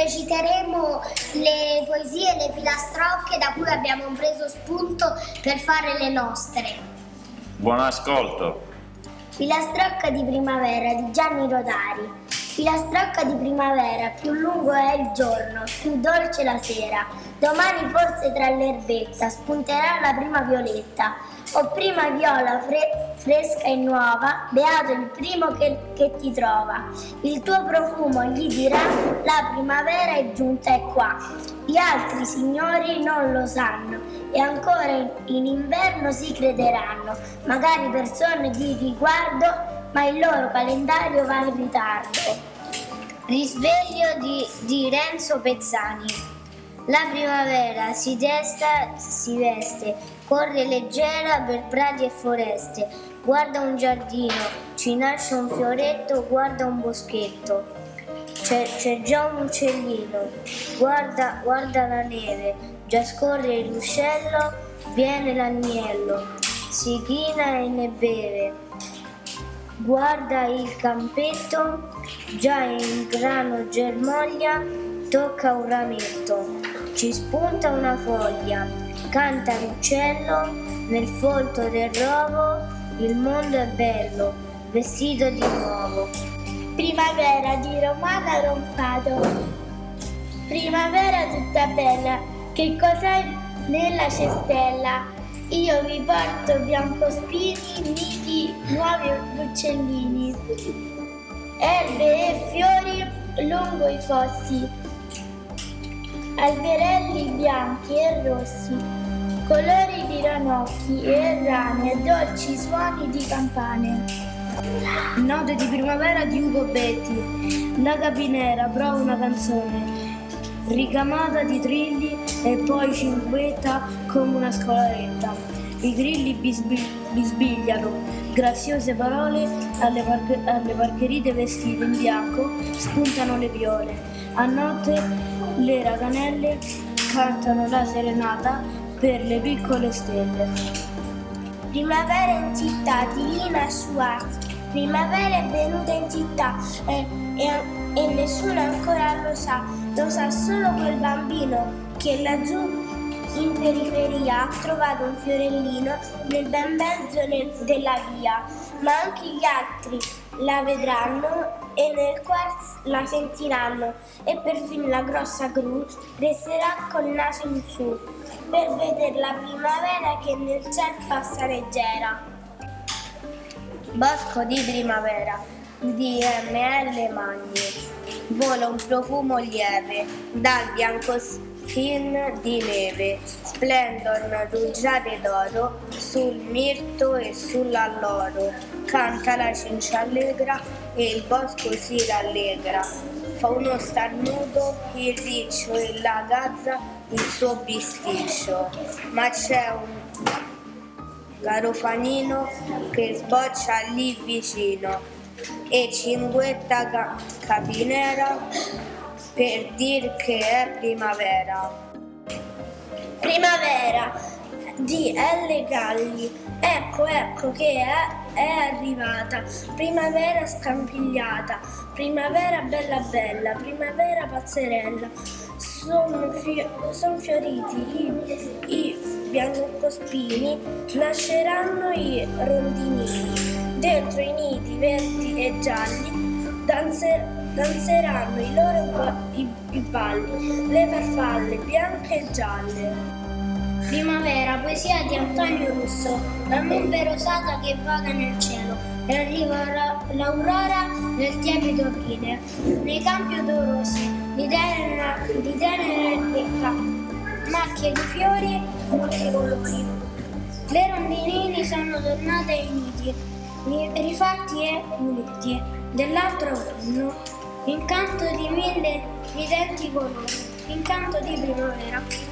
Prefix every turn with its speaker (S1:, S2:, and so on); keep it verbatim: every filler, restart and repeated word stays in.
S1: reciteremo le poesie e le filastrocche da cui abbiamo preso spunto per fare le nostre.
S2: Buon ascolto!
S1: Filastrocca di primavera di Gianni Rodari. Filastrocca di primavera, più lungo è il giorno, più dolce la sera. Domani forse tra l'erbetta spunterà la prima violetta, o prima viola fre- fresca e nuova, beato il primo che, che ti trova. Il tuo profumo gli dirà, la primavera è giunta, è qua. Gli altri signori non lo sanno e ancora in, in inverno si crederanno, magari persone di riguardo, ma il loro calendario va in ritardo. Risveglio di, di Renzo Pezzani. La primavera si desta, si veste, corre leggera per prati e foreste, guarda un giardino, ci nasce un fioretto, guarda un boschetto, c'è, c'è già un uccellino, guarda, guarda la neve, già scorre il ruscello, viene l'agnello, si china e ne beve. Guarda il campetto, già in grano germoglia, tocca un rametto, ci spunta una foglia, canta l'uccello, nel folto del rovo, il mondo è bello, vestito di nuovo. Primavera di Romana Rompato. Primavera tutta bella, che cos'è nella cestella? Io vi porto biancospini, nidi, nuovi uccellini, erbe e fiori lungo i fossi, alberelli bianchi e rossi, colori di ranocchi e rane e dolci suoni di campane.
S3: Note di primavera di Ugo Betti. La capinera prova una canzone ricamata di trilli e poi cinguetta come una scolaretta. I grilli bisbi- bisbigliano graziose parole, alle, par- alle parcherite vestite in bianco spuntano le viole. A notte le raganelle cantano la serenata per le piccole stelle.
S1: Primavera in città di Lina Schwartz. Primavera è venuta in città e, e, e nessuno ancora lo sa. Lo sa solo quel bambino che laggiù in periferia ha trovato un fiorellino nel bel mezzo nel, della via, ma anche gli altri la vedranno e nel quarz la sentiranno e perfino la grossa gru resterà col naso in su per vedere la primavera che nel cielo passa leggera.
S4: Bosco di primavera di M L Magni. Vola un profumo lieve dal biancospin di neve, splendono rugiade d'oro sul mirto e sull'alloro, canta la cincia allegra e il bosco si rallegra, fa uno starnuto il riccio e la gazza il suo bisticcio, ma c'è un garofanino che sboccia lì vicino e cinguetta ca- capinera per dir che è primavera.
S1: Primavera di L. Galli. Ecco, ecco che è, è arrivata. Primavera scampigliata, primavera bella bella, primavera pazzerella. Sono fi- son fioriti i, i biancospini, nasceranno i rondinini. Dentro i nidi verdi e gialli danzer- danzeranno i loro i, i balli, le farfalle bianche e gialle.
S5: Primavera, poesia di Antonio Russo. La nube rosata che vaga nel cielo e arriva la- l'aurora nel tiepido aprile. Nei campi odorosi di tenera, di tenera erbetta, macchie di fiori multicolori. Le rondinini sono tornate ai nidi, rifatti e puliti dell'altro autunno, incanto di mille ridenti colori, incanto di primavera.